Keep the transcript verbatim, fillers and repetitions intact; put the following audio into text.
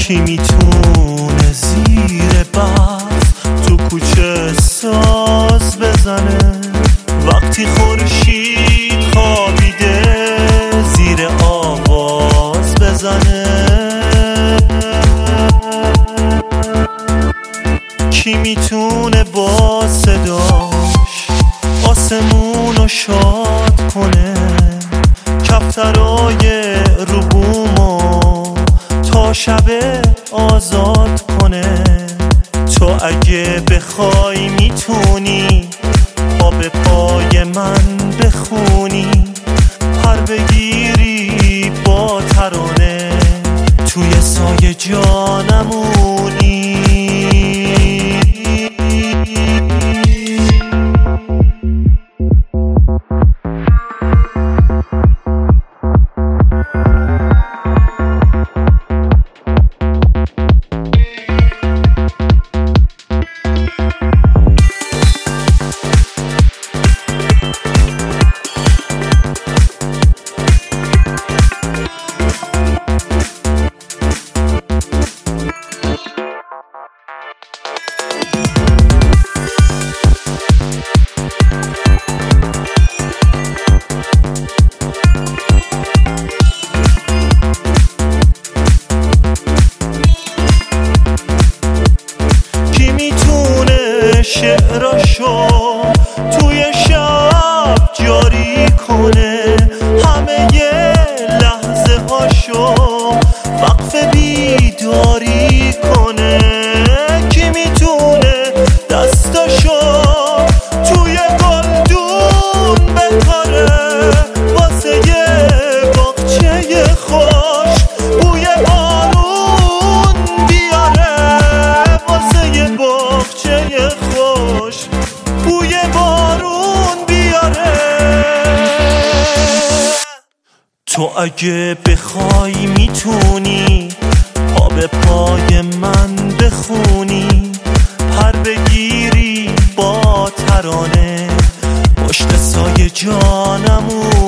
کی میتونه زیر برف تو کوچه ساز بزنه وقتی خورشید خوابیده زیر آواز بزنه؟ کی میتونه با صداش آسمونو شاد کنه کفترای رو بومو تا شب آزاد کنه؟ تو اگه بخوای میتونی پا به پای من بخونی پر بگیری با ترانه توی سایه جانمونی. شعراشو توی شب جاری کنه همه یه لحظه هاشو وقف بیداری کنه؟ کی میتونه دستاشو توی گلدون بکاره واسه یه باغچه خوش بوی بارون بیاره واسه یه باغچه خوش بوی بارون بیاره؟ تو اگه بخوای میتونی پا به پای من بخونی پر بگیری با ترانه پشت سایه جانمون.